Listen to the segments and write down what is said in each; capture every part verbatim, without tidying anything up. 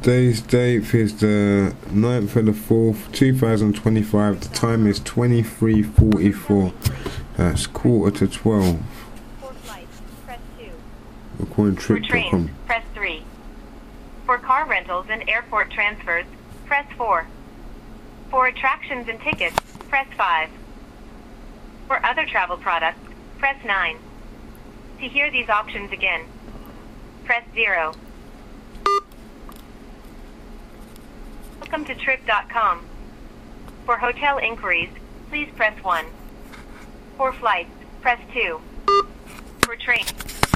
Today's date is the ninth of the fourth, two thousand twenty-five. The time is twenty-three forty-four. That's quarter to twelve. For flights, press two. Recording trip dot com. For trains, press three. For car rentals and airport transfers, press four. For attractions and tickets, press five. For other travel products, press nine. To hear these options again, press zero. Welcome to trip dot com. For hotel inquiries, please press one. For flights, press two. For train.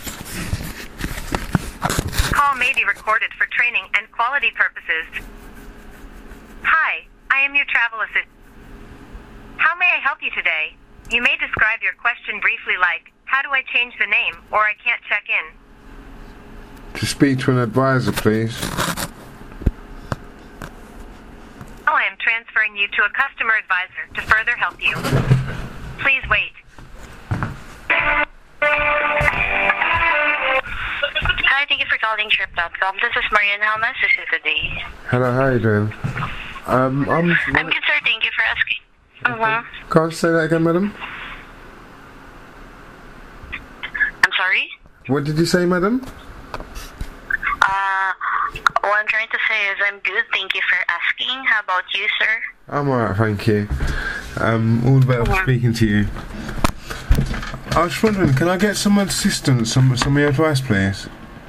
Call may be recorded for training and quality purposes. Hi, I am your travel assistant. How may I help you today? You may describe your question briefly like, how do I change the name, or I can't check in. To speak to an advisor, please. Oh, I am transferring you to a customer advisor to further help you. Please wait. Hi, thank you for calling trip dot com. This is Marian. How may I assist you today? Hello, how you doing? Um, I'm... I'm good, sir. Thank you for asking. Uh-huh. Can't you say that again, madam? I'm sorry? What did you say, madam? Uh, what I'm trying to say is I'm good. Thank you for asking. How about you, sir? I'm alright, thank you. Um, all the better for speaking to you. I was wondering, can I get some assistance, some, some of your advice, please?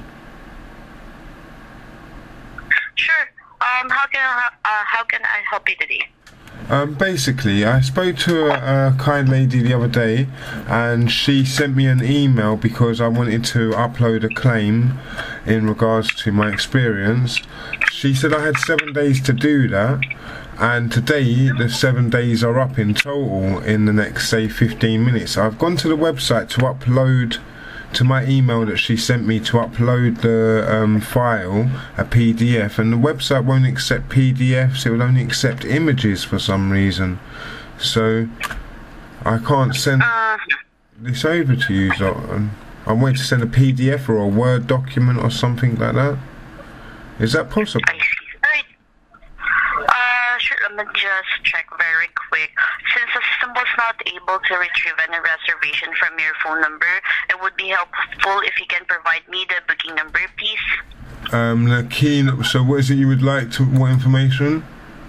Sure. Um, how can I, uh, how can I help you today? Um, basically, I spoke to a, a kind lady the other day, and she sent me an email because I wanted to upload a claim in regards to my experience. She said I had seven days to do that, and today the seven days are up in total in the next, say, fifteen minutes. I've gone to the website to upload to my email that she sent me to upload the um, file, a P D F, and the website won't accept P D Fs, it will only accept images for some reason. So I can't send Uh, this over to you, so I'm, I'm waiting to send a P D F or a Word document or something like that. Is that possible? I see. Alright. Uh, sure, let me just check very quick. Since the system was not able to retrieve any reservation from your phone number, it would be helpful if you can provide me the booking number, please. Um, the key, so what is it you would like to, what information?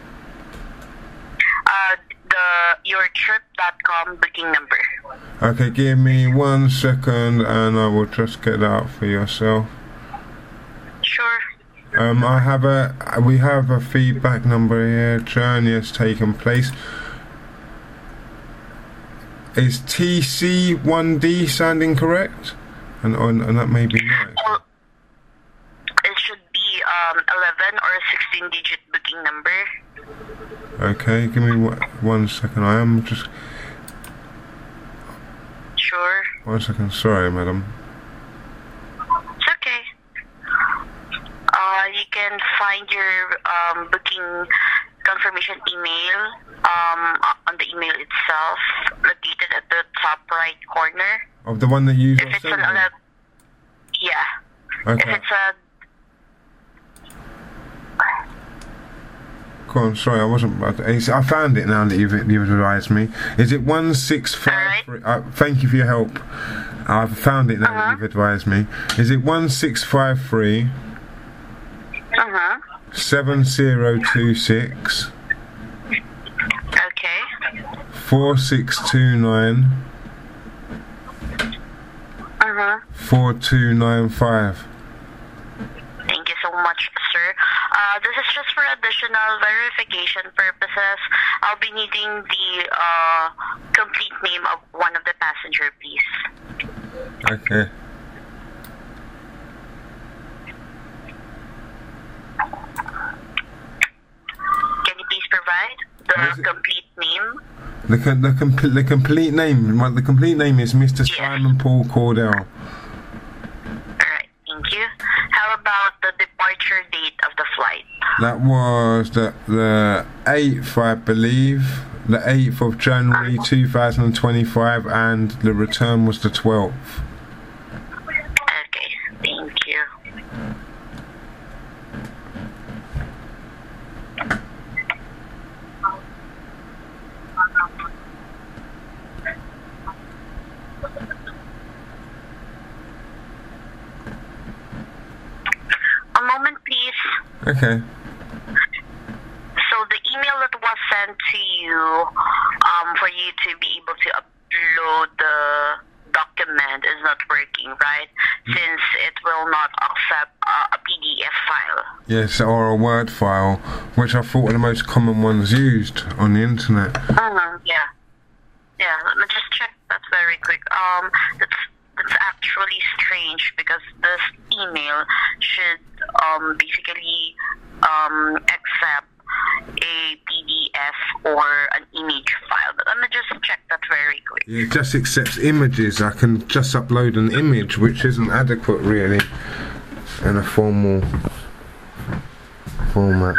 Uh, the your trip dot com booking number. Okay, give me one second and I will just get that out for yourself. Sure. Um, I have a, we have a feedback number here. Journey has taken place. Is T C one D sounding correct? And, and, and that may be right. Well, it should be um eleven or sixteen digit booking number. Okay, give me one, one second. I am just... Sure. One second, sorry madam. It's okay. Uh, you can find your um, booking confirmation email um, on the email itself, located at the top right corner. Of the one that you If it's an ele- yeah. Okay. If it's a Go on, sorry, I wasn't... It's, I found it now that you've, you've advised me. Is it one six five three... Uh, thank you for your help. I've found it now uh-huh. that you've advised me. Is it one six five three... Uh-huh. seven zero two six... Okay. four six two nine... Uh-huh. four two nine five. Thank you so much, sir. Uh, this is just for additional verification purposes. I'll be needing the uh, complete name of one of the passenger, please. Okay. Can you please provide the complete name? The com the, com the complete name, well, the complete name is Mister Yes. Simon Paul Cordell. Alright, thank you. How about the departure date of the flight? That was the the eighth, I believe, the eighth of January two thousand twenty-five, and the return was the twelfth. Okay, thank you. Okay. So the email that was sent to you um, for you to be able to upload the document is not working, right? Since it will not accept uh, a P D F file. Yes, or a Word file, which I thought were the most common ones used on the internet. Uh-huh, yeah. Yeah, let me just check that very quick. Um, that's, that's actually strange because this email should um, basically um, accept a P D F or an image file. But let me just check that very quick. It just accepts images. I can just upload an image, which isn't adequate really in a formal format.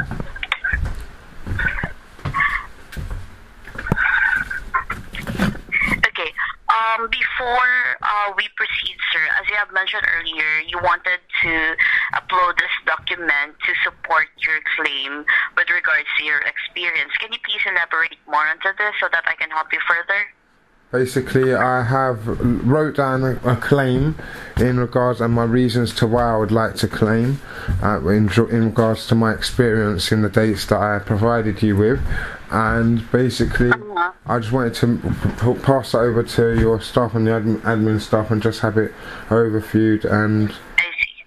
Okay. Um, before uh, we proceed, sir, as you have mentioned earlier, you wanted to upload this document to support your claim with regards to your experience. Can you please elaborate more into this so that I can help you further? Basically, I have wrote down a, a claim in regards and my reasons to why I would like to claim uh, in, in regards to my experience in the dates that I provided you with, and basically uh-huh. I just wanted to p- pass it over to your staff and the admin, admin staff and just have it overviewed. And I see.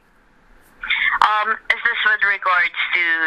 Um, is this with regards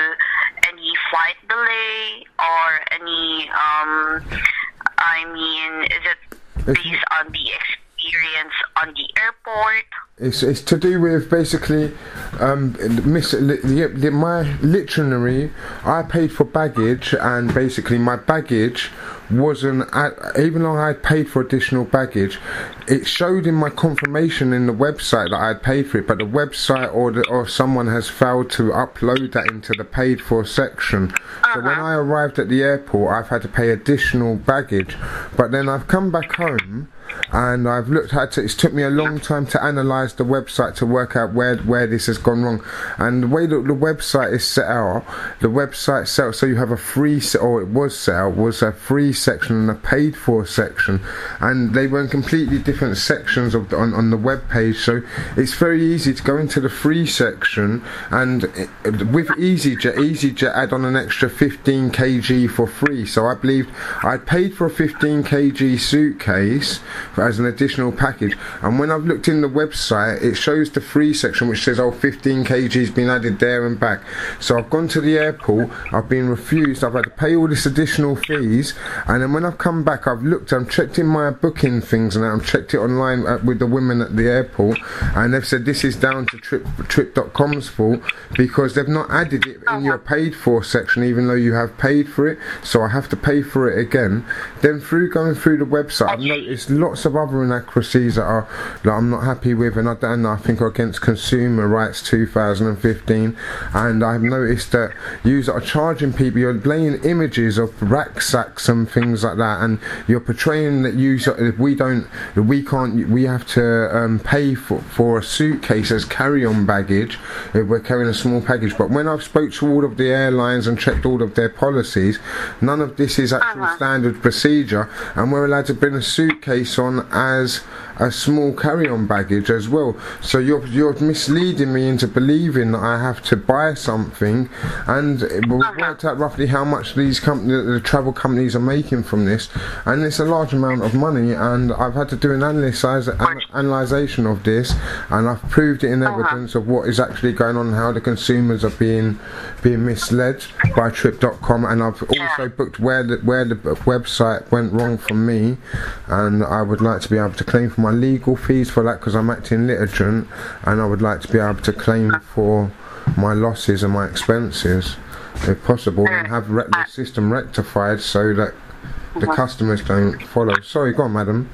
to any flight delay or any um? I mean, is it based on the experience on the airport? It's it's to do with basically, um, miss the, the, my literary. I paid for baggage, and basically my baggage wasn't at, even though I had paid for additional baggage, it showed in my confirmation in the website that I had paid for it, but the website or the, or someone has failed to upload that into the paid for section. Uh-huh. So when I arrived at the airport, I've had to pay additional baggage, but then I've come back home and I've looked at it. It's took me a long time to analyse the website to work out where where this has gone wrong. And the way that the website is set out, the website set out so you have a free se- or it was set out was a free section and a paid for section, and they were in completely different sections of the, on on the web page. So it's very easy to go into the free section, and it, with EasyJet, EasyJet add on an extra fifteen kilograms for free. So I believe I paid for a fifteen kilogram suitcase as an additional package, and when I've looked in the website, it shows the free section which says oh fifteen kilograms been added there and back. So I've gone to the airport, I've been refused, I've had to pay all this additional fees, and then when I've come back, I've looked, I've checked in my booking things and I've checked it online at, with the women at the airport, and they've said this is down to trip trip dot com's fault because they've not added it in your paid for section even though you have paid for it. So I have to pay for it again. Then through going through the website, I've noticed lots of other inaccuracies that are that I'm not happy with, and I, and I think are against Consumer Rights two thousand fifteen. And I've noticed that you are charging people, you're laying images of rucksacks and things like that, and you're portraying that you we don't we can't we have to um, pay for for a suitcase as carry-on baggage if we're carrying a small package. But when I've spoke to all of the airlines and checked all of their policies, none of this is actual uh-huh. standard procedure, and we're allowed to bring a suitcase on as a small carry-on baggage as well. So you're you're misleading me into believing that I have to buy something, and we've worked out roughly how much these companies, the travel companies, are making from this, and it's a large amount of money. And I've had to do an analysis, an analysation of this, and I've proved it in evidence of what is actually going on, and how the consumers are being being misled by trip dot com, and I've also booked where the where the website went wrong for me, and I would like to be able to claim for my legal fees for that because I'm acting litigant, and I would like to be able to claim for my losses and my expenses if possible, and have re- the system rectified so that the customers don't follow. Sorry, go on, madam.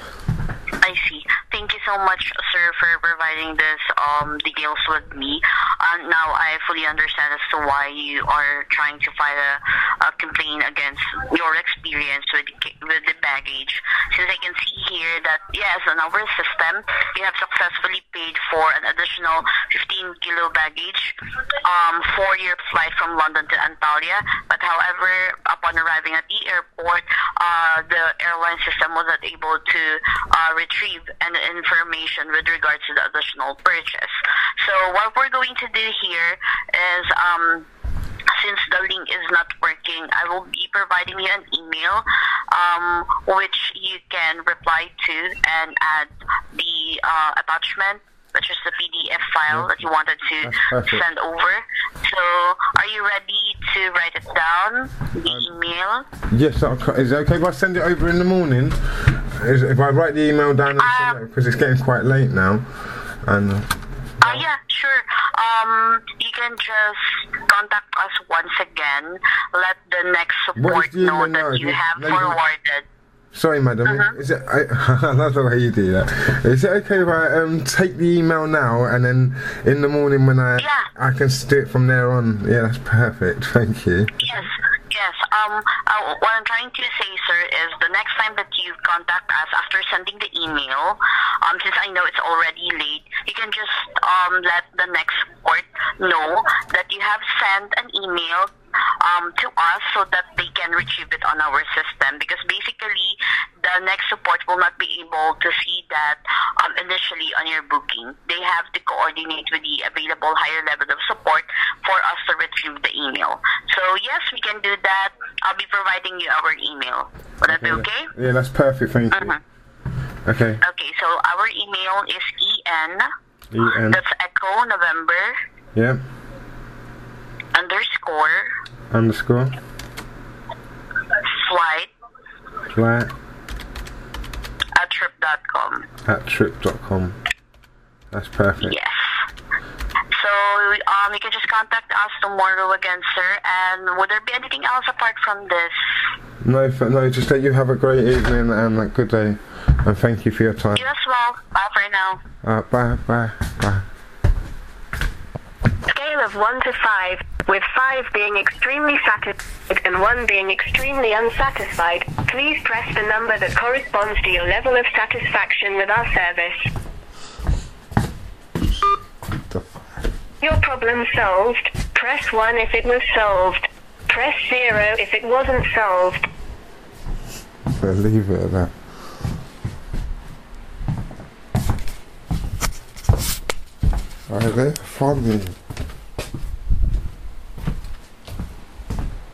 I see. Thank you so much, sir, for providing this um, details with me. Uh, now I fully understand as to why you are trying to file a, a complaint against your experience with with the baggage. Since I can see here that yes, on our system, you have successfully paid for an additional fifteen kilo baggage um, for your flight from London to Antalya. But however, upon arriving at the airport, uh, the airline system was not able to uh, retrieve any information with regards to the additional purchase. So what we're going to do here is um. since the link is not working, I will be providing you an email um, which you can reply to and add the uh, attachment, which is the P D F file Yeah. that you wanted to send over. So, are you ready to write it down, the email? Yes, okay. Is it okay if I send it over in the morning? Is, if I write the email down and send it, because it's getting quite late now. And uh, Uh, yeah, sure. Um, you can just contact us once again. Let the next support the know email now? that you Is it- have no, you- forwarded. sorry, madam. Uh-huh. Is it? I, I love the way you do that. Is it okay if I um take the email now and then in the morning when I Yeah. I can do it from there on? Yeah, that's perfect. Thank you. Yes, yes. Um, uh, what I'm trying to say, sir, is the next time that you contact us after sending the email, um, since I know it's already late, you can just um let the next support know that you have sent an email um to us so that they can retrieve it on our system, because basically the next support will not be able to see that um initially on your booking. They have to coordinate with the available higher level of support for us to retrieve the email. So yes, we can do that. I'll be providing you our email. Would that be okay? Yeah, that's perfect. Thank you. Mhm. Okay. Okay, so our email is en, E N. that's Echo November, Yeah. underscore, Underscore. flight Flat at trip dot com. at trip dot com. That's perfect. Yes. So um, you can just contact us tomorrow again, sir. And would there be anything else apart from this? No, f- no, just that you have a great evening and a good day, and thank you for your time. You as well. Bye for now. Uh, bye, bye, bye. Scale of one to five, with five being extremely satisfied and one being extremely unsatisfied, please press the number that corresponds to your level of satisfaction with our service. The f- Your problem solved. Press one if it was solved. Press zero if it wasn't solved. So leave it at that. Alright, they're funny.